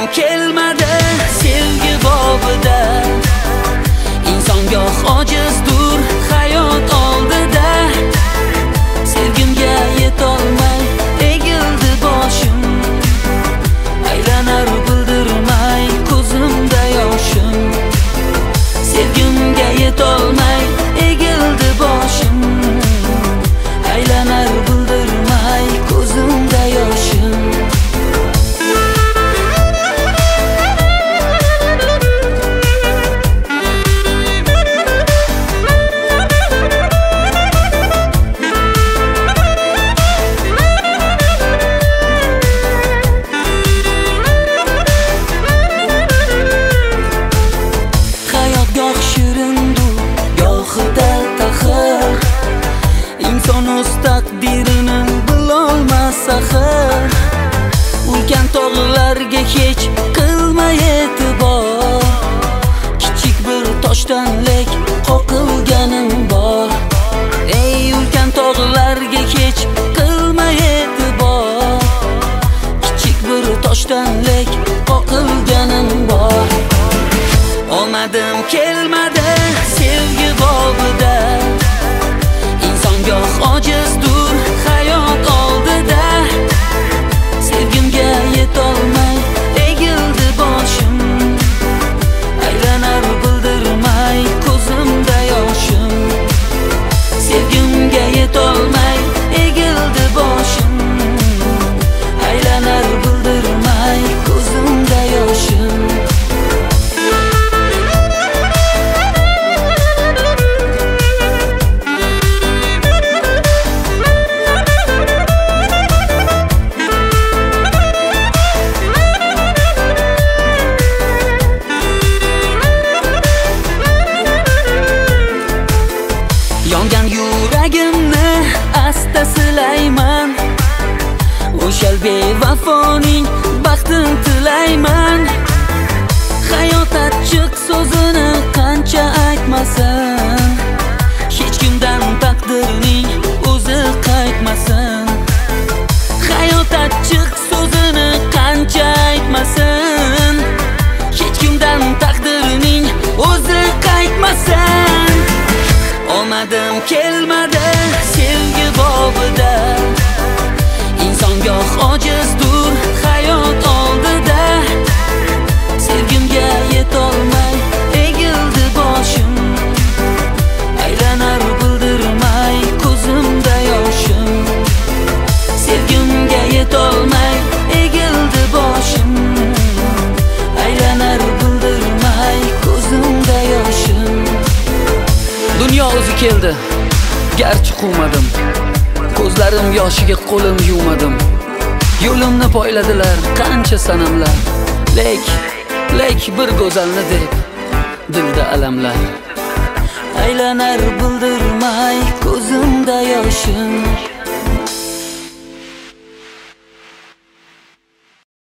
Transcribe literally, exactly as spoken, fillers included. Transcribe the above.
kelmadi sevgi bobida. İnson goh ojizdur hayot oldida. Sevgimga yetolmay egildi boshim, aylanar bildirmay ko'zimda yoshim. Sevgimga yetolmay egildi boshim, aylanar bildirmay ko'zimda yoshim. İnson o'z taqdirini bilolmas axir. Ulkan tog'larga hech qilma e'tibor. Kichik bir toshdandek qoqilganim bor. Ey ulkan tog'larga hech qilma e'tibor. Kichik bir toshdandek qoqilganim bor. Olmadim kelmadi sevgi bobida. Goh ojizdur hayot oldida. Sevgimga yetolmay egildi boshim, aylanar bildirmay ko'zimda yoshim. Sevgimga yetolmay egildi boshim, aylanar bildirmay ko'zimda yoshim. Yongan yuragimni asta silayman, o'shal bevafoning baxtini tilayman. Hayot achchiq so'zini qancha aytmasin, hech kimdan taqdirning o'zi qaytmasin. Hayot achchiq so'zini qancha aytmasin, hech kimdan taqdirning o'zi qaytmasin. Olmadim kelmadi sevgi bobida. İnson goh ojizdur hayot oldida. Sevgimga yetolmay egildi boshim, aylanar bildirmay ko'zimda yoshim. Sevgimga yetolmay egildi boshim, aylanar bildirmay ko'zimda yoshim. Dunyo o'zi keldi, garchi quvmadim. Ko'zlarim yoshiga qo'lim yuvmadim. Yo'limni poyladilar qancha sanamlar. Lek, lek bir go'zalni deb dilda alamlar. Aylanar bildirmay ko'zimda yoshim.